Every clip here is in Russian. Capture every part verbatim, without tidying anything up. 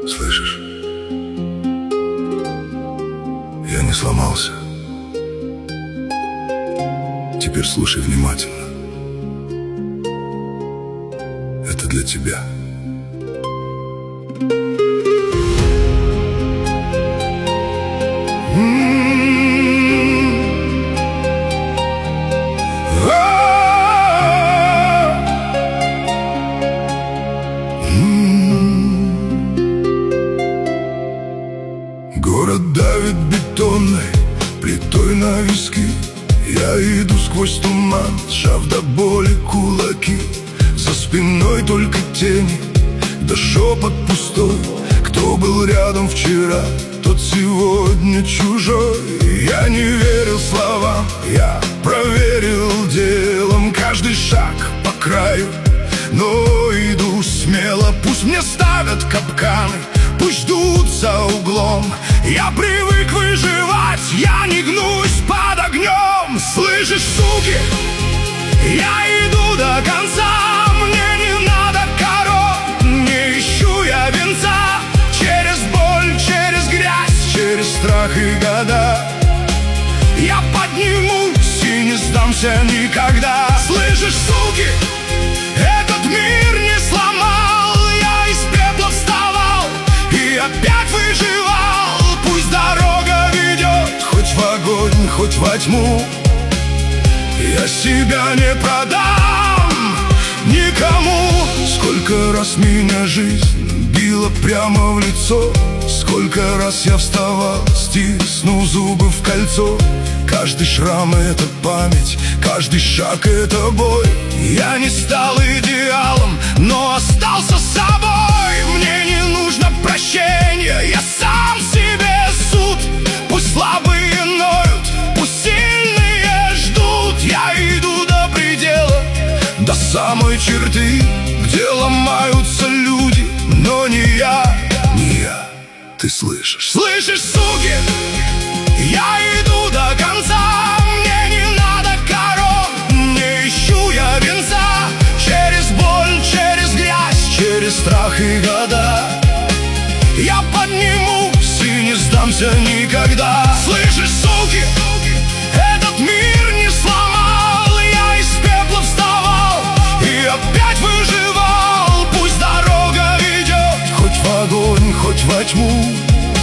Слышишь? Я не сломался. Теперь слушай внимательно. Это для тебя. Город давит бетонной плитой на виски. Я иду сквозь туман, сжав до боли кулаки. За спиной только тени, да шепот пустой. Кто был рядом вчера, тот сегодня чужой. Я не верил словам, я проверил делом. Каждый шаг по краю, но иду смело. Пусть мне ставят капканы, пусть ждут за углом. Я привык выживать, я не гнусь под огнем. Слышишь, суки, я иду до конца. Мне не надо коров, не ищу я венца. Через боль, через грязь, через страх и года я поднимусь и не сдамся никогда. Слышишь, суки, этот мир не сломал. Я из пепла вставал и опять выживал. Пусть дорога ведет хоть в огонь, хоть во тьму. Я себя не продам никому. Сколько раз меня жизнь била прямо в лицо. Сколько раз я вставал, стиснув зубы в кольцо. Каждый шрам — это память, каждый шаг — это бой. Я не стал идеалом, но остался собой. Мне не нужно прощения, я сам себе суд. Пусть слабые ноют, пусть сильные ждут. Я иду до предела, до самой черты, где ломаются люди, но не я, не я. Ты слышишь? Слышишь, суки? Я иду до конца. Мне не надо коров, не ищу я венца. Через боль, через грязь, через страх и года я поднимусь и не сдамся никогда. Слышишь, суки? Этот мир не сломал. Я из пепла вставал и опять выживал. Пусть дорога ведет хоть в огонь, хоть во тьму.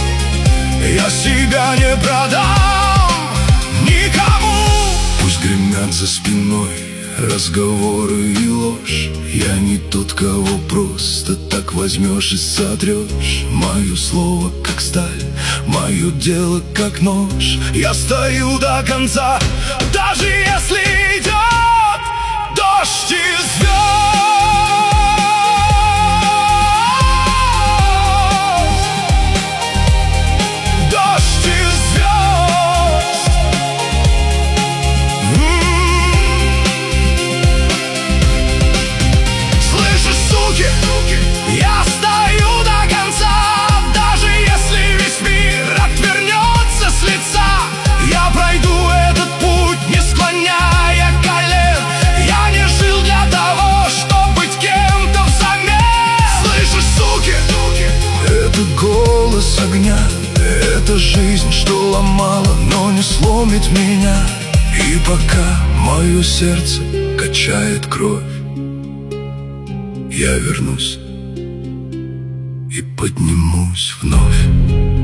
Я себя не продам никому. Пусть гремят за спиной разговоры и ложь. Я не тот, кого просто так возьмешь и сотрешь. Мое слово как сталь, мое дело как нож. Я стою до конца, даже если идет дождь и звезд. Я стою до конца, даже если весь мир отвернется с лица. Я пройду этот путь, не склоняя колен. Я не жил для того, чтобы быть кем-то взамен. Слышишь, суки? Это голос огня, это жизнь, что ломала, но не сломит меня. И пока мое сердце качает кровь, я вернусь и поднимусь вновь.